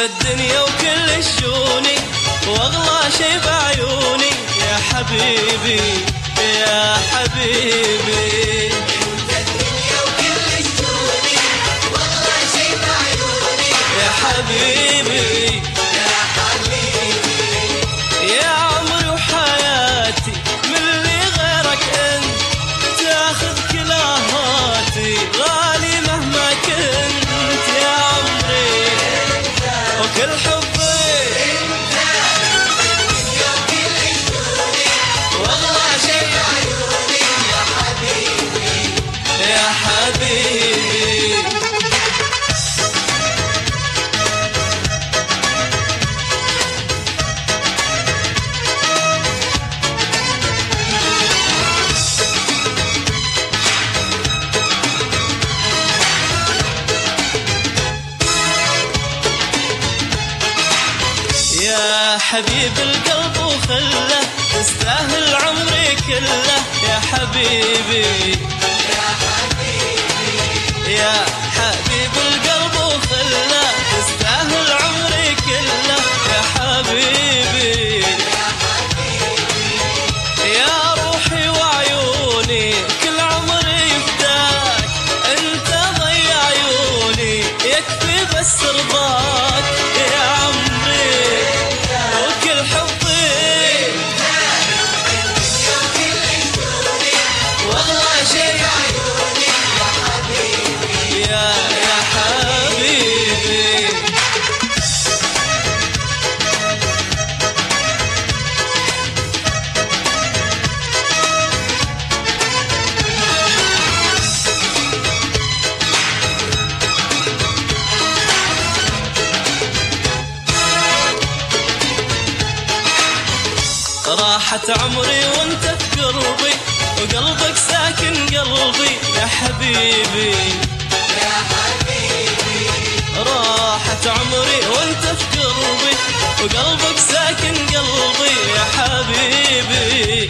الدنيا وكل شجوني واغلى شي بعيوني يا حبيبي يا حبيبي. انت الدنيا وكل شجوني واغلى شي بعيوني يا حبيبي يا حبيبي. يا عمري وحياتي من اللي غيرك انت تاخذ كل اهاتي غالي مهما كنت يا عمري وكل حبي. انت الدنيا وكل شجوني واغلى شي بعيوني يا حبيبي يا حبيبي يا حبيب القلب وخله تستاهل عمري كله يا حبيبي يا حبيبي. يا حبيب القلب وخله تستاهل عمري كله يا حبيبي يا حبيبي. يا روحي وعيوني كل عمري فداك انت ضي عيوني يكفي بس رضاك يا عمري وكل حبي. الدنيا وكل شجوني واغلى شي بعيوني يا حبيبي يا حبيبي راحت عمري وانت في قلبي وقلبك ساكن قلبي يا حبيبي يا حبيبي. راحت عمري وانت في قلبي وقلبك ساكن قلبي يا حبيبي